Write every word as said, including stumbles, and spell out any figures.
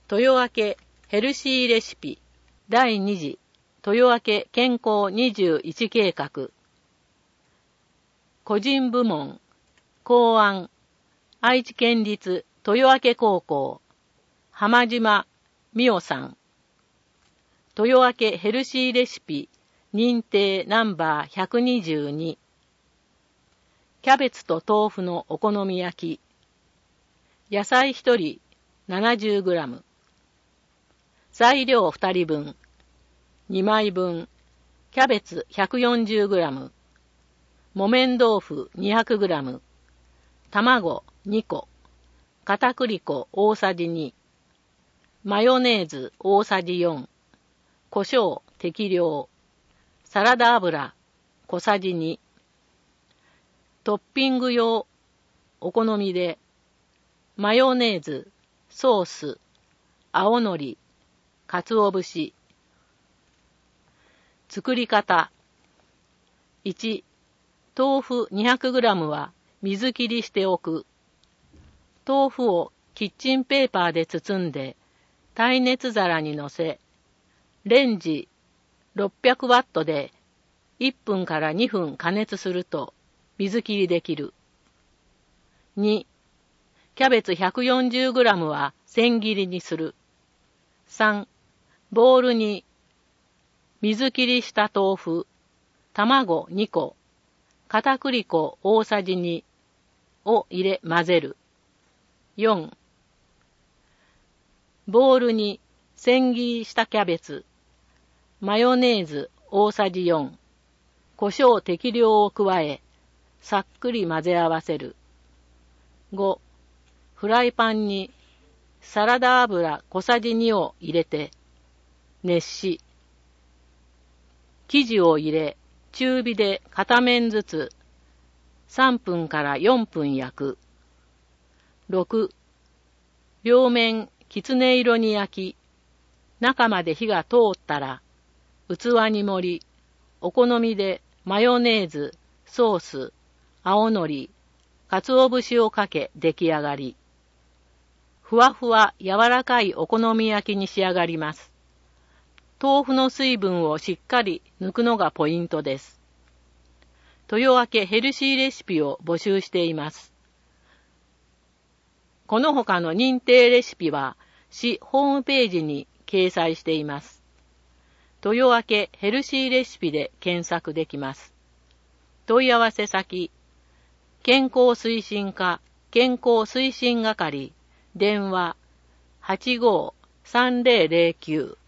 豊明ヘルシーレシピだいに次豊明健康にじゅういち計画。個人部門考案愛知県立豊明高校浜島美代さん。豊明ヘルシーレシピ認定ナンバーひゃくにじゅうに。キャベツと豆腐のお好み焼き。野菜ひとり ななじゅうグラム。材料ふたりぶん。にまいぶん。キャベツ ひゃくよんじゅうグラム。木綿豆腐 にひゃくグラム。卵にこ。片栗粉大さじに。マヨネーズ大さじよん。胡椒適量。サラダ油小さじに。トッピング用お好みで。マヨネーズ、ソース、青のり、鰹節。作り方。いち、豆腐 にひゃくグラム は水切りしておく。豆腐をキッチンペーパーで包んで、耐熱皿に乗せ、レンジろっぴゃくワットでいっぷんからにふん加熱すると水切りできる。に、キャベツ ひゃくよんじゅうグラム は千切りにする。さん、ボウルに水切りした豆腐、卵にこ、片栗粉大さじにを入れ混ぜる。よん、ボウルに千切りしたキャベツ、マヨネーズ大さじよん、胡椒適量を加え、さっくり混ぜ合わせる。ご、フライパンにサラダ油小さじにを入れて熱し、生地を入れ中火で片面ずつさんぷんからよんぷん焼く。ろく、両面きつね色に焼き、中まで火が通ったら器に盛り、お好みでマヨネーズ、ソース、青のり、鰹節をかけ出来上がり。ふわふわ柔らかいお好み焼きに仕上がります。豆腐の水分をしっかり抜くのがポイントです。豊明ヘルシーレシピを募集しています。この他の認定レシピは市ホームページに掲載しています。豊明ヘルシーレシピで検索できます。問い合わせ先、健康推進課健康推進係電話 はちごーさんぜろぜろきゅう